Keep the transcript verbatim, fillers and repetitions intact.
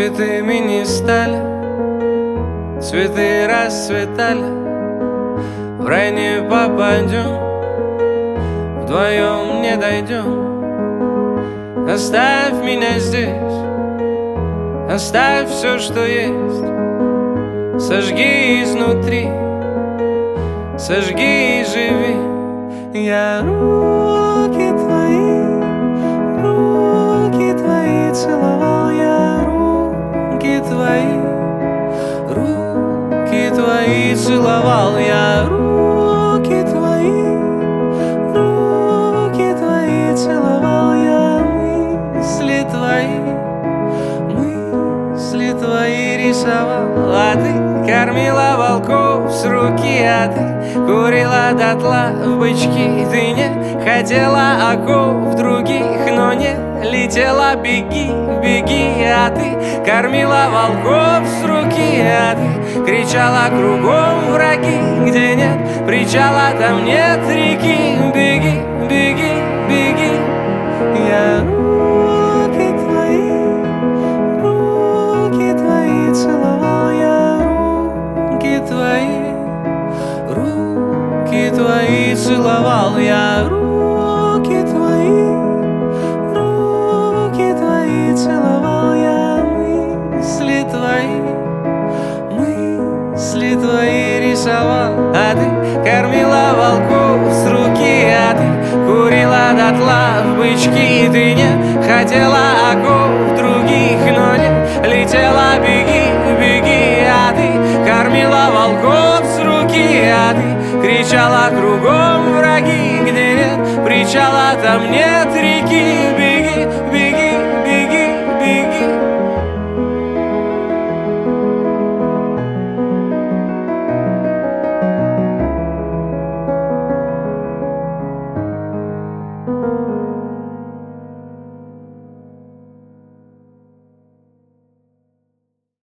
святыми не стали, цветы расцветали. В рай не попадем, вдвоем не дойдем. Оставь меня здесь, оставь все, что есть. Сожги изнутри, сожги и живи. Я руки твои, руки твои целовал. Я руки твои, руки твои целовал. Я руки твои, руки твои целовал. Я мысли твои, мысли твои рисовал. А ты кормила волков с руки, а ты курила дотла в бычки. Ты не хотела оков других, но не летела. Беги, беги, а ты кормила волков с руки, а ты кричала кругом враги. Где нет причала, там нет реки. Беги, беги, беги. Я руки твои, руки твои целовал. Я руки твои, руки твои целовал. Я руки твои, руки твои целовал. Я мысли твои, мысли твои рисовал. А ты кормила волков с руки, а ты курила дотла в бычки. Ты не хотела оков других, но не летела. Беги, беги, а ты кормила волков с руки, а ты кричала кругом враги. Где нет причала, там нет реки.